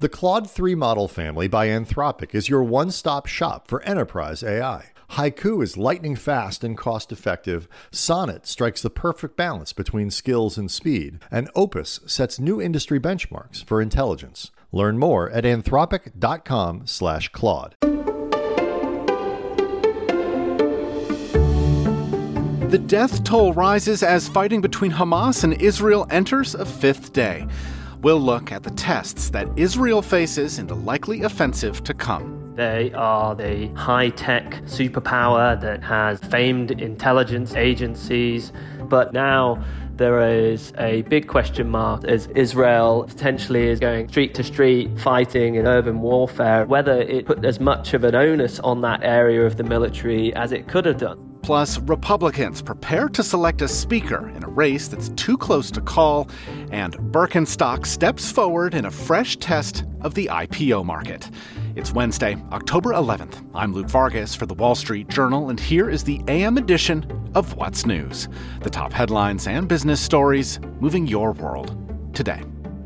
The Claude 3 model family by Anthropic is your one-stop shop for enterprise AI. Haiku is lightning fast and cost-effective, Sonnet strikes the perfect balance between skills and speed, and Opus sets new industry benchmarks for intelligence. Learn more at anthropic.com/Claude. The death toll rises as fighting between Hamas and Israel enters a fifth day. We'll look at the tests that Israel faces in the likely offensive to come. They are the high-tech superpower that has famed intelligence agencies, but now there is a big question mark as Israel potentially is going street to street fighting in urban warfare, whether it put as much of an onus on that area of the military as it could have done. Plus, Republicans prepare to select a speaker in a race that's too close to call, and Birkenstock steps forward in a fresh test of the IPO market. It's Wednesday, October 11th. I'm Luke Vargas for The Wall Street Journal, and here is the AM edition of What's News, the top headlines and business stories moving your world today.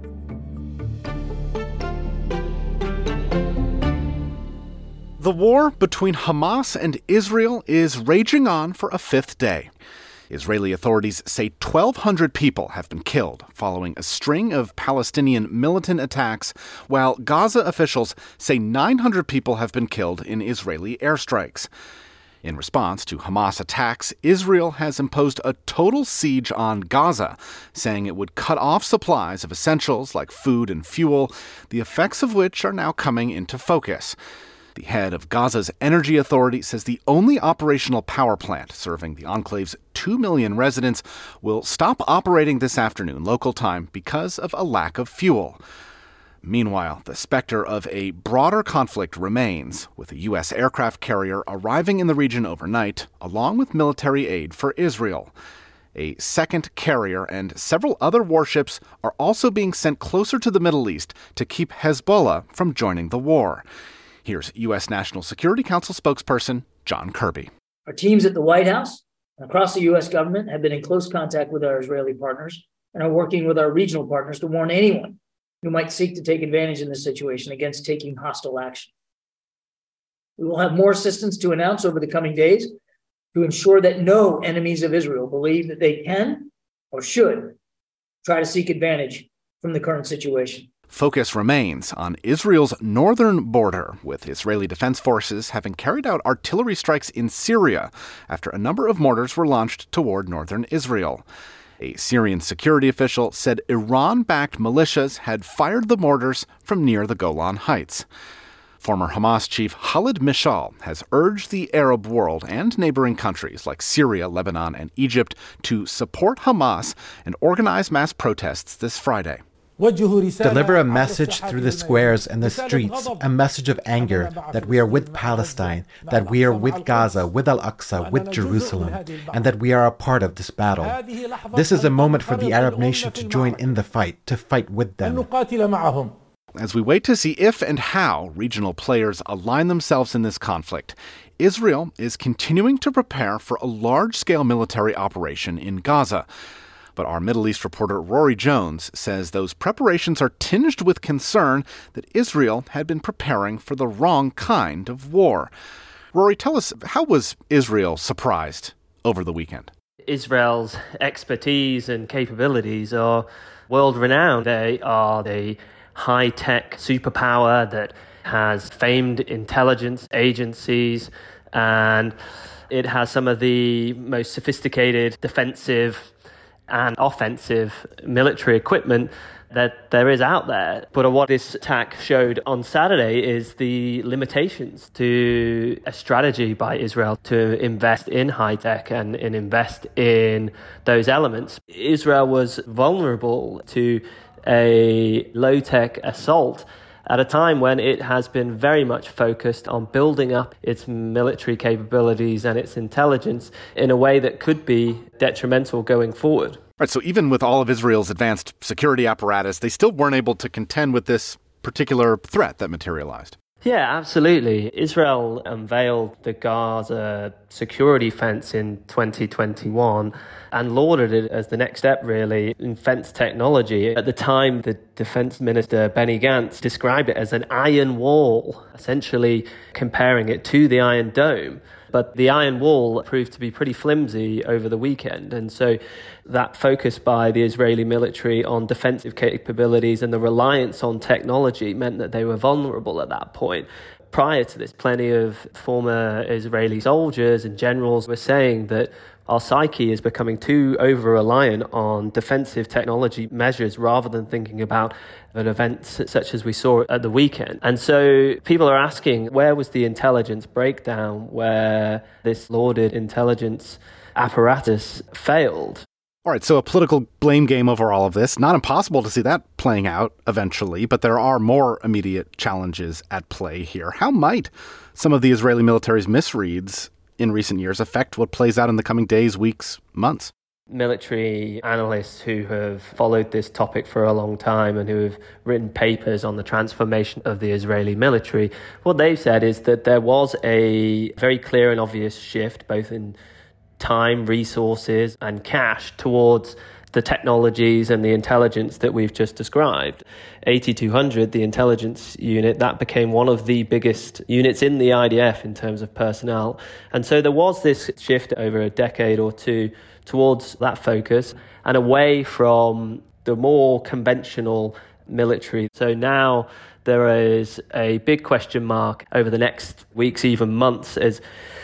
The war between Hamas and Israel is raging on for a fifth day. Israeli authorities say 1,200 people have been killed following a string of Palestinian militant attacks, while Gaza officials say 900 people have been killed in Israeli airstrikes. In response to Hamas attacks, Israel has imposed a total siege on Gaza, saying it would cut off supplies of essentials like food and fuel, the effects of which are now coming into focus. The head of Gaza's energy authority says the only operational power plant serving the enclave's 2 million residents will stop operating this afternoon local time because of a lack of fuel. Meanwhile, the specter of a broader conflict remains, with a U.S. aircraft carrier arriving in the region overnight, along with military aid for Israel. A second carrier and several other warships are also being sent closer to the Middle East to keep Hezbollah from joining the war. Here's U.S. National Security Council spokesperson John Kirby. Our teams at the White House and across the U.S. government have been in close contact with our Israeli partners and are working with our regional partners to warn anyone who might seek to take advantage in this situation against taking hostile action. We will have more assistance to announce over the coming days to ensure that no enemies of Israel believe that they can or should try to seek advantage from the current situation. Focus remains on Israel's northern border, with Israeli defense forces having carried out artillery strikes in Syria after a number of mortars were launched toward northern Israel. A Syrian security official said Iran-backed militias had fired the mortars from near the Golan Heights. Former Hamas chief Khalid Mishal has urged the Arab world and neighboring countries like Syria, Lebanon, and Egypt to support Hamas and organize mass protests this Friday. Deliver a message through the squares and the streets, a message of anger that we are with Palestine, that we are with Gaza, with Al-Aqsa, with Jerusalem, and that we are a part of this battle. This is a moment for the Arab nation to join in the fight, to fight with them. As we wait to see if and how regional players align themselves in this conflict, Israel is continuing to prepare for a large-scale military operation in Gaza. But our Middle East reporter Rory Jones says those preparations are tinged with concern that Israel had been preparing for the wrong kind of war. Rory, tell us, how was Israel surprised over the weekend? Israel's expertise and capabilities are world-renowned. They are the high-tech superpower that has famed intelligence agencies, and it has some of the most sophisticated defensive and offensive military equipment that there is out there. But what this attack showed on Saturday is the limitations to a strategy by Israel to invest in high tech and invest in those elements. Israel was vulnerable to a low-tech assault at a time when it has been very much focused on building up its military capabilities and its intelligence in a way that could be detrimental going forward. Right, so even with all of Israel's advanced security apparatus, they still weren't able to contend with this particular threat that materialized. Yeah, absolutely. Israel unveiled the Gaza security fence in 2021 and lauded it as the next step, really, in fence technology. At the time, the defense minister, Benny Gantz, described it as an iron wall, essentially comparing it to the Iron Dome. But the iron wall proved to be pretty flimsy over the weekend. And so that focus by the Israeli military on defensive capabilities and the reliance on technology meant that they were vulnerable at that point. Prior to this, plenty of former Israeli soldiers and generals were saying that our psyche is becoming too over-reliant on defensive technology measures rather than thinking about an event such as we saw at the weekend. And so people are asking, where was the intelligence breakdown where this lauded intelligence apparatus failed? All right, so a political blame game over all of this. Not impossible to see that playing out eventually, but there are more immediate challenges at play here. How might some of the Israeli military's misreads in recent years affect what plays out in the coming days, weeks, months? Military analysts who have followed this topic for a long time and who have written papers on the transformation of the Israeli military, what they've said is that there was a very clear and obvious shift, both in time, resources, and cash towards the technologies and the intelligence that we've just described. 8200, the intelligence unit, that became one of the biggest units in the IDF in terms of personnel. And so there was this shift over a decade or two towards that focus and away from the more conventional military. So now there is a big question mark over the next weeks, even months, as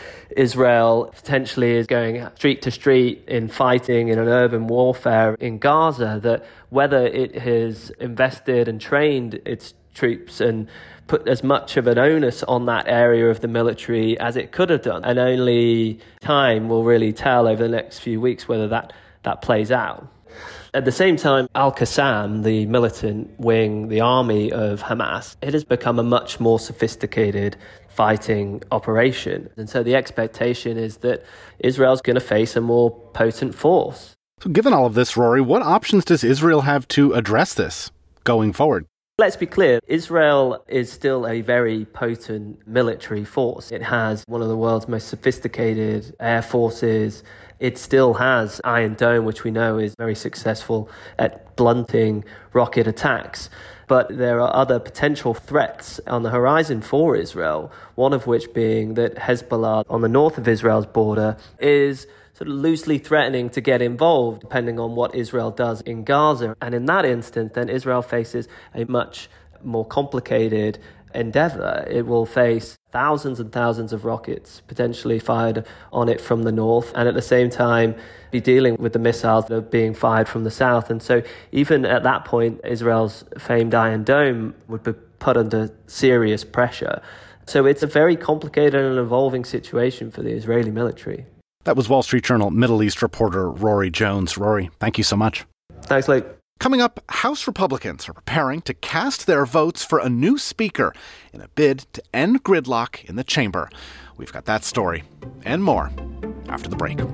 Israel potentially is going street to street in fighting in an urban warfare in Gaza, that whether it has invested and trained its troops and put as much of an onus on that area of the military as it could have done. And only time will really tell over the next few weeks whether that plays out. At the same time, Al-Qassam, the militant wing, the army of Hamas, it has become a much more sophisticated fighting operation. And so the expectation is that Israel's going to face a more potent force. So given all of this, Rory, what options does Israel have to address this going forward? Let's be clear, Israel is still a very potent military force. It has one of the world's most sophisticated air forces. It still has Iron Dome, which we know is very successful at blunting rocket attacks. But there are other potential threats on the horizon for Israel, one of which being that Hezbollah on the north of Israel's border is sort of loosely threatening to get involved, depending on what Israel does in Gaza. And in that instance, then Israel faces a much more complicated endeavor. It will face thousands and thousands of rockets potentially fired on it from the north, and at the same time be dealing with the missiles that are being fired from the south. And so even at that point, Israel's famed Iron Dome would be put under serious pressure. So it's a very complicated and evolving situation for the Israeli military. That was Wall Street Journal Middle East reporter Rory Jones. Rory, thank you so much. Thanks, Luke. Coming up, House Republicans are preparing to cast their votes for a new speaker in a bid to end gridlock in the chamber. We've got that story and more after the break.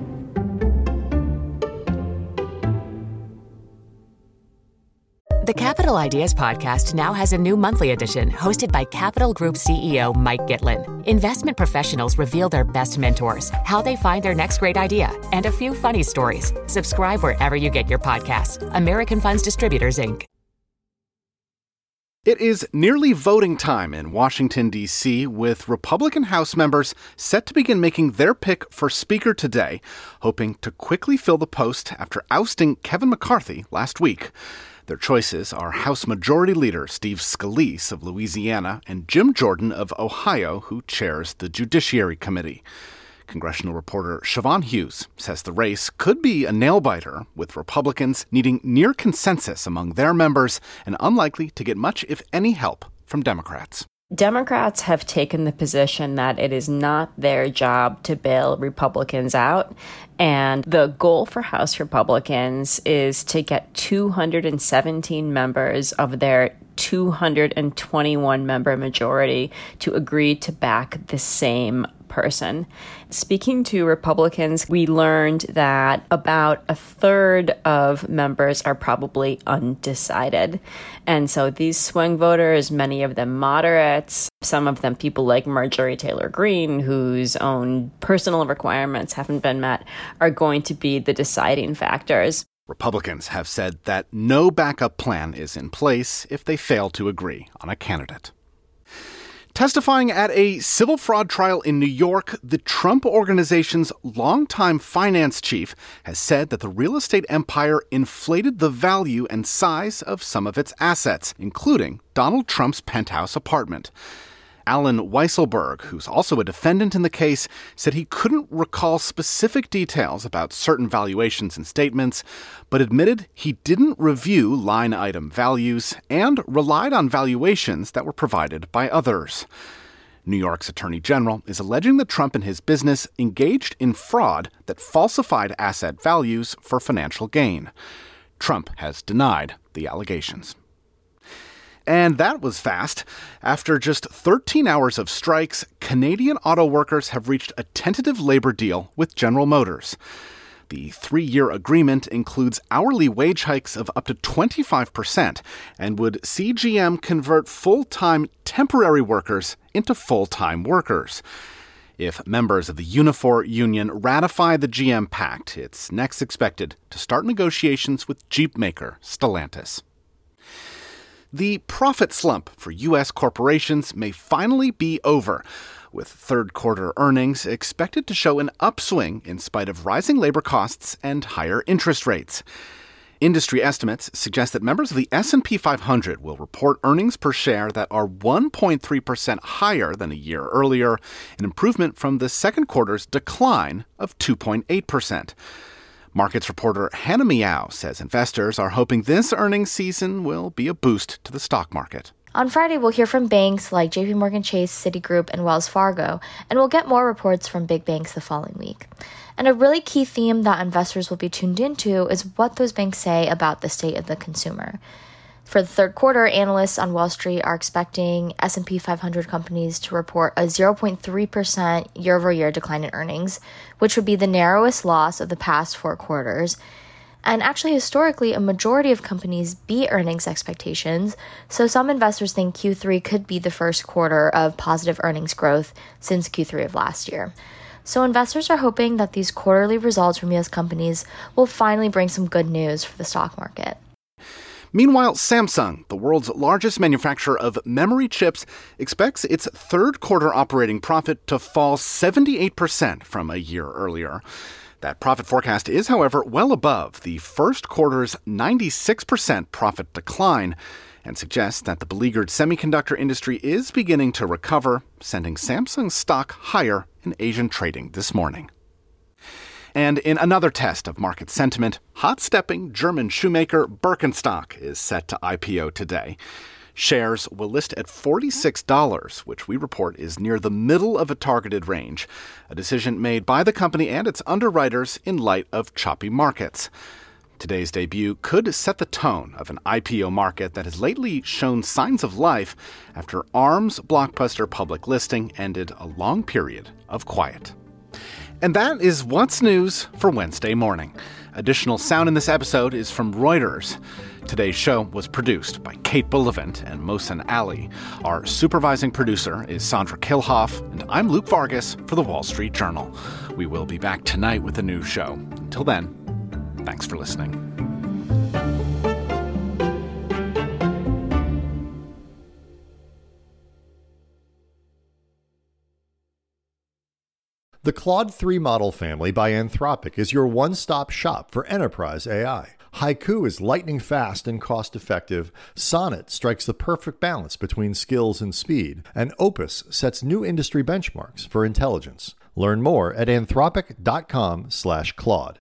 The Capital Ideas Podcast now has a new monthly edition hosted by Capital Group CEO Mike Gitlin. Investment professionals reveal their best mentors, how they find their next great idea, and a few funny stories. Subscribe wherever you get your podcasts. American Funds Distributors, Inc. It is nearly voting time in Washington, D.C., with Republican House members set to begin making their pick for Speaker today, hoping to quickly fill the post after ousting Kevin McCarthy last week. Their choices are House Majority Leader Steve Scalise of Louisiana and Jim Jordan of Ohio, who chairs the Judiciary Committee. Congressional reporter Siobhan Hughes says the race could be a nail-biter, with Republicans needing near consensus among their members and unlikely to get much, if any, help from Democrats. Democrats have taken the position that it is not their job to bail Republicans out. And the goal for House Republicans is to get 217 members of their 221-member majority to agree to back the same person. Speaking to Republicans, we learned that about a third of members are probably undecided. And so these swing voters, many of them moderates, some of them people like Marjorie Taylor Greene, whose own personal requirements haven't been met, are going to be the deciding factors. Republicans have said that no backup plan is in place if they fail to agree on a candidate. Testifying at a civil fraud trial in New York, the Trump Organization's longtime finance chief has said that the real estate empire inflated the value and size of some of its assets, including Donald Trump's penthouse apartment. Alan Weisselberg, who's also a defendant in the case, said he couldn't recall specific details about certain valuations and statements, but admitted he didn't review line item values and relied on valuations that were provided by others. New York's Attorney General is alleging that Trump and his business engaged in fraud that falsified asset values for financial gain. Trump has denied the allegations. And that was fast. After just 13 hours of strikes, Canadian auto workers have reached a tentative labor deal with General Motors. The 3-year agreement includes hourly wage hikes of up to 25% and would see GM convert full-time temporary workers into full-time workers. If members of the Unifor union ratify the GM pact, it's next expected to start negotiations with Jeep maker Stellantis. The profit slump for U.S. corporations may finally be over, with third-quarter earnings expected to show an upswing in spite of rising labor costs and higher interest rates. Industry estimates suggest that members of the S&P 500 will report earnings per share that are 1.3% higher than a year earlier, an improvement from the second quarter's decline of 2.8%. Markets reporter Hannah Meow says investors are hoping this earnings season will be a boost to the stock market. On Friday, we'll hear from banks like JPMorgan Chase, Citigroup, and Wells Fargo, and we'll get more reports from big banks the following week. And a really key theme that investors will be tuned into is what those banks say about the state of the consumer. For the third quarter, analysts on Wall Street are expecting S&P 500 companies to report a 0.3% year-over-year decline in earnings, which would be the narrowest loss of the past 4 quarters. And actually, historically, a majority of companies beat earnings expectations, so some investors think Q3 could be the first quarter of positive earnings growth since Q3 of last year. So investors are hoping that these quarterly results from U.S. companies will finally bring some good news for the stock market. Meanwhile, Samsung, the world's largest manufacturer of memory chips, expects its third-quarter operating profit to fall 78% from a year earlier. That profit forecast is, however, well above the first quarter's 96% profit decline and suggests that the beleaguered semiconductor industry is beginning to recover, sending Samsung's stock higher in Asian trading this morning. And in another test of market sentiment, hot-stepping German shoemaker Birkenstock is set to IPO today. Shares will list at $46, which we report is near the middle of a targeted range, a decision made by the company and its underwriters in light of choppy markets. Today's debut could set the tone of an IPO market that has lately shown signs of life after Arm's blockbuster public listing ended a long period of quiet. And that is what's news for Wednesday morning. Additional sound in this episode is from Reuters. Today's show was produced by Kate Bullivant and Mohsen Ali. Our supervising producer is Sandra Kilhoff, and I'm Luke Vargas for The Wall Street Journal. We will be back tonight with a new show. Until then, thanks for listening. The Claude 3 model family by Anthropic is your one-stop shop for enterprise AI. Haiku is lightning fast and cost-effective. Sonnet strikes the perfect balance between skills and speed. And Opus sets new industry benchmarks for intelligence. Learn more at anthropic.com/Claude.